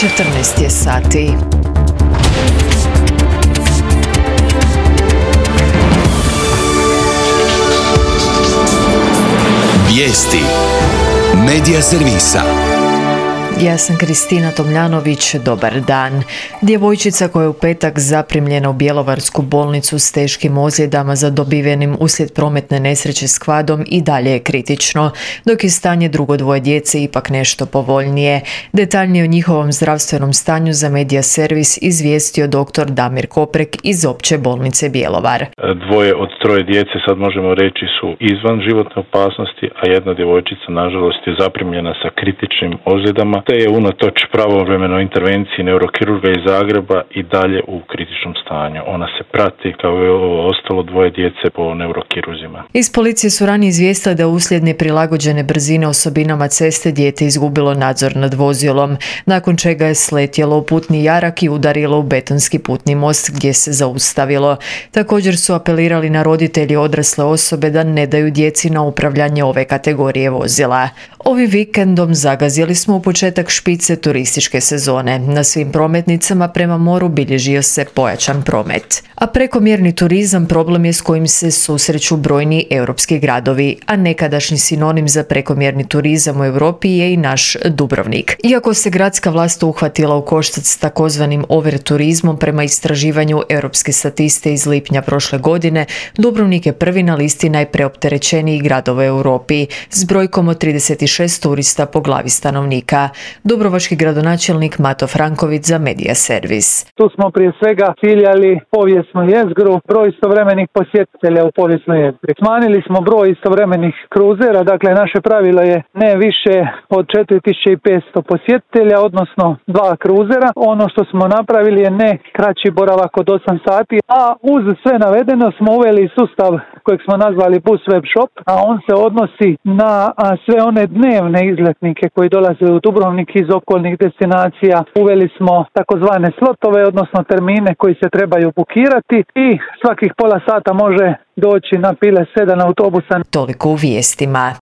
14 je sati. Vijesti Medija servisa. Ja sam Kristina Tomljanović, dobar dan. Djevojčica koja je u petak zaprimljena u Bjelovarsku bolnicu s teškim ozljedama zadobivenim uslijed prometne nesreće s kvadom i dalje je kritično, dok je stanje drugo dvoje djece ipak nešto povoljnije. Detaljnije o njihovom zdravstvenom stanju za Medija servis izvijestio dr. Damir Koprek iz Opće bolnice Bjelovar. Dvoje od troje djece, sad možemo reći, su izvan životne opasnosti, a jedna djevojčica nažalost je zaprimljena sa kritičnim ozljedama, te je unatoč pravovremenoj intervenciji neurokirurga iz Zagreba i dalje u kritičnom stanju. Ona se prati kao i ostalo dvoje djece po neurokiruzima. Iz policije su ranije izvijestili da uslijed neprilagođene brzine osobinama ceste dijete izgubilo nadzor nad vozilom, nakon čega je sletjelo u putni jarak i udarilo u betonski putni most gdje se zaustavilo. Također su apelirali na roditelji odrasle osobe da ne daju djeci na upravljanje ove kategorije vozila. Ovim vikendom zagazili smo u početak špice turističke sezone. Na svim prometnicama prema moru bilježio se pojačan promet. A prekomjerni turizam problem je s kojim se susreću brojni europski gradovi, a nekadašnji sinonim za prekomjerni turizam u Europi je i naš Dubrovnik. Iako se gradska vlast uhvatila u koštac s takozvanim overturizmom prema istraživanju europske statiste iz lipnja prošle godine, Dubrovnik je prvi na listi najpreopterećenijih gradova u Europi s brojkom od 36 turista po glavi stanovnika. Dubrovački gradonačelnik Mato Franković za Medija servis. Tu smo prije svega ciljali povijesnu jezgru, broj istovremenih posjetitelja u povijesnoj jezgri. Smanjili smo broj istovremenih kruzera, dakle naše pravilo je ne više od 4500 posjetitelja, odnosno 2 kruzera. Ono što smo napravili je ne kraći boravak od 8 sati, a uz sve navedeno smo uveli sustav kojeg smo nazvali Bus Web Shop, a on se odnosi na sve one dnevne izletnike koji dolaze u Dubrovnik iz okolnih destinacija. Uveli smo takozvane slotove, odnosno termine koji se trebaju bukirati i svakih pola sata može doći na Piles 7 autobusa. Toliko u vijestima.